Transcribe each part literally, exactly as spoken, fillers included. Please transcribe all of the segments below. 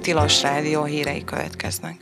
Tilos Rádió hírei következnek.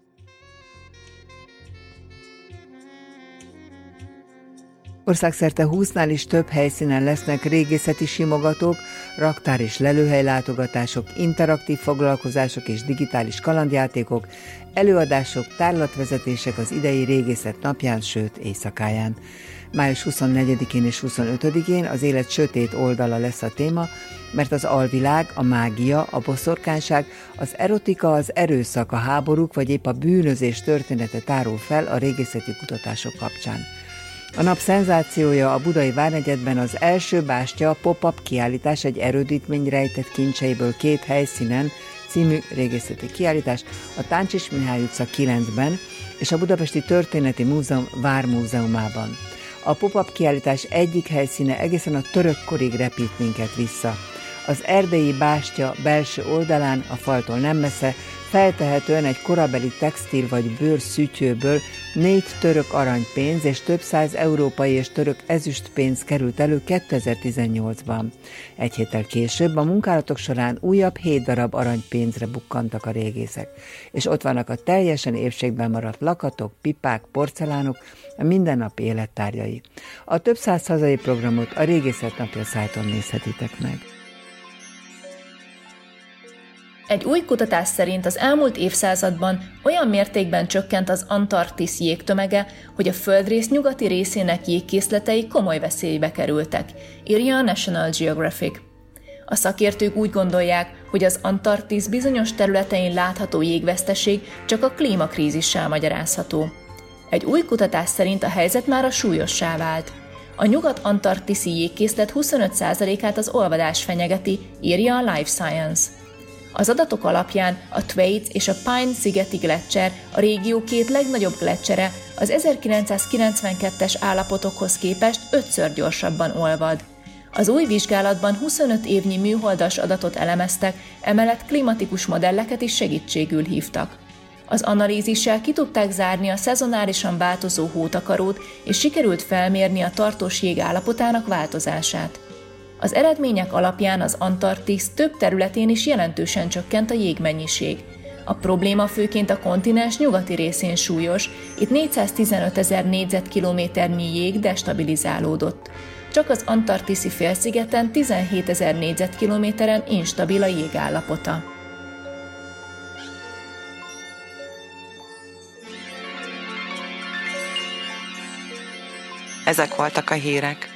Országszerte húsznál is több helyszínen lesznek régészeti simogatók, raktár és lelőhely látogatások, interaktív foglalkozások és digitális kalandjátékok, előadások, tárlatvezetések az idei régészet napján, sőt éjszakáján. május huszonnegyedikén és huszonötödikén az élet sötét oldala lesz a téma, mert az alvilág, a mágia, a boszorkányság, az erotika, az erőszak, a háborúk vagy épp a bűnözés története tárul fel a régészeti kutatások kapcsán. A nap szenzációja a budai Várnegyedben az első bástya pop-up kiállítás, egy erődítmény rejtett kincseiből két helyszínen című régészeti kiállítás a Táncsis Mihály utca kilencben és a Budapesti Történeti Múzeum Vármúzeumában. A pop-up kiállítás egyik helyszíne egészen a török korig repít minket vissza. Az erdélyi bástya belső oldalán, a faltól nem messze, feltehetően egy korabeli textil vagy bőrszütyőből négy török aranypénz és több száz európai és török ezüstpénz került elő kétezer-tizennyolcban. Egy héttel később a munkálatok során újabb hét darab aranypénzre bukkantak a régészek. És ott vannak a teljesen épségben maradt lakatok, pipák, porcelánok, a mindennapi élettárgyai. A több száz hazai programot a Régészet Napja szájton nézhetitek meg. Egy új kutatás szerint az elmúlt évszázadban olyan mértékben csökkent az Antarktisz jégtömege, hogy a földrész nyugati részének jégkészletei komoly veszélybe kerültek, írja a National Geographic. A szakértők úgy gondolják, hogy az Antarktisz bizonyos területein látható jégveszteség csak a klímakrízissel magyarázható. Egy új kutatás szerint a helyzet már a súlyossá vált. A nyugat-antarktiszi jégkészlet huszonöt százalékát az olvadás fenyegeti, írja a Life Science. Az adatok alapján a Thwaites és a Pine szigeti gleccser, a régió két legnagyobb gletcsere, az ezerkilencszázkilencvenkettes állapotokhoz képest ötször gyorsabban olvad. Az új vizsgálatban huszonöt évnyi műholdas adatot elemeztek, emellett klimatikus modelleket is segítségül hívtak. Az analízissel ki tudták zárni a szezonálisan változó hótakarót, és sikerült felmérni a tartós jég állapotának változását. Az eredmények alapján az Antarktisz több területén is jelentősen csökkent a jégmennyiség. A probléma főként a kontinens nyugati részén súlyos, itt négyszáztizenötezer négyzetkilométernyi jég destabilizálódott. Csak az antarktiszi félszigeten tizenhétezer négyzetkilométeren instabil a jég állapota. Ezek voltak a hírek.